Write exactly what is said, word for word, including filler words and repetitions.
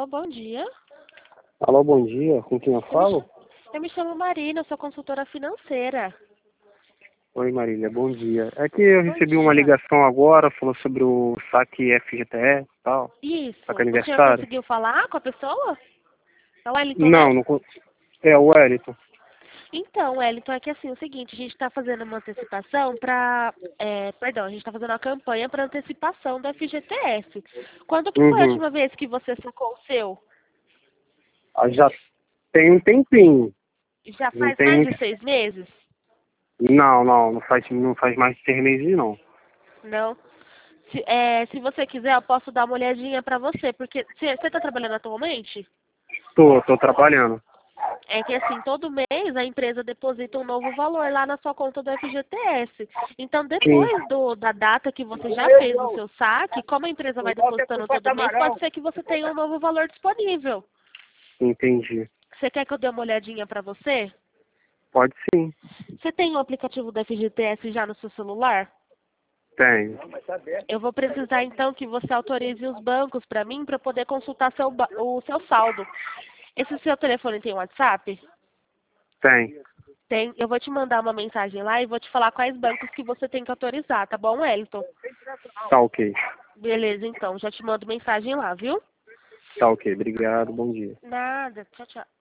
bom dia. Alô, bom dia. Com quem eu falo? Eu me chamo Marília, eu sou consultora financeira. Oi, Marília, bom dia. É que eu Bom recebi dia. uma ligação agora, falou sobre o saque F G T S e tal. Isso. Saque O senhor aniversário. conseguiu falar com a pessoa? É o Wellington, né? Não, não... con- É o Wellington. Então, Wellington, é que assim, é o seguinte, a gente está fazendo uma antecipação para... É, perdão, a gente está fazendo uma campanha para antecipação do F G T S. Quando que foi a Uhum. última vez que você sacou o seu? Ah, já tem um tempinho. Já Não faz tem mais muito... de seis meses? Não, não, não faz, não faz mais de seis meses, não. Não? Se, é, se você quiser, eu posso dar uma olhadinha para você, porque você está trabalhando atualmente? Tô, tô trabalhando. É que assim, todo mês a empresa deposita um novo valor lá na sua conta do F G T S. Então, Sim, depois do, da data que você já fez o seu saque, como a empresa vai depositando todo mês, pode ser que você tenha um novo valor disponível. entendi. Você quer que eu dê uma olhadinha para você? Pode sim. Você tem o aplicativo do F G T S já no seu celular? Tem. Eu vou precisar então que você autorize os bancos para mim para poder consultar seu, ba- o seu saldo. Esse seu telefone tem WhatsApp? Tem. Tem. Eu vou te mandar uma mensagem lá e vou te falar quais bancos que você tem que autorizar, tá bom, Wellington? Tá ok. Beleza, então. Já te mando mensagem lá, viu? Tá ok. Obrigado. Bom dia. Nada. Tchau, tchau.